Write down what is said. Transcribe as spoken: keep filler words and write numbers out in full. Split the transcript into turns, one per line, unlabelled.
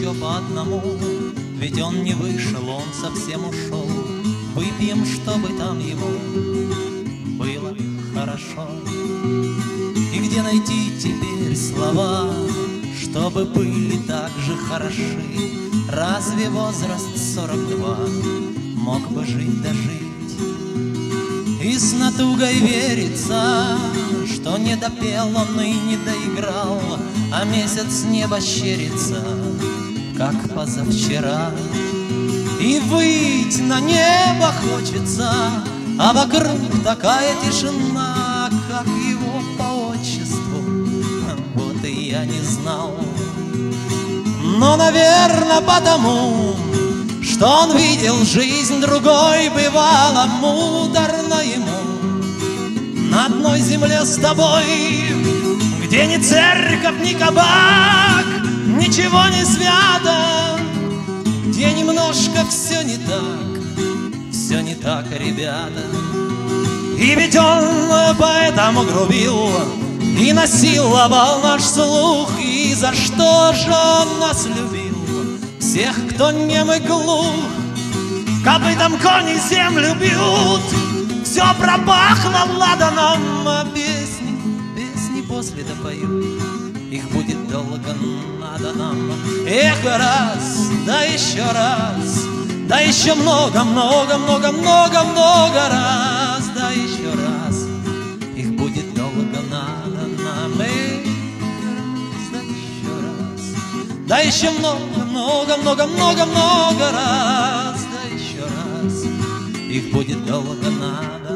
еще по одному, ведь он не вышел, он совсем ушел. Выпьем, чтобы там ему было хорошо. И где найти теперь слова, чтобы были так же хороши? Разве возраст сорок два мог бы жить дожить? И с натугой верится, что не допел он и не доиграл, а месяц небо щерится, как позавчера. И выйти на небо хочется, а вокруг такая тишина, как его по отчеству, вот и я не знал. Но, наверное, потому, что он видел жизнь другой, бывало муторно ему на одной земле с тобой, где ни церковь, ни кабак, ничего не свято, где немножко все не так, все не так, ребята. И ведь он поэтому грубил и насиловал наш слух. И за что же он нас любил, всех, кто нем и глух? Копытом кони землю бьют, все пропахло ладаном, а песни, песни после допоют, их будет долго надо нам. Эх, раз, да еще раз, да еще много, много, много, много, много раз, да еще раз, их будет долго надо нам. Эх, раз, да еще раз, да еще много, много, много, много, много раз, да еще раз, их будет долго надо.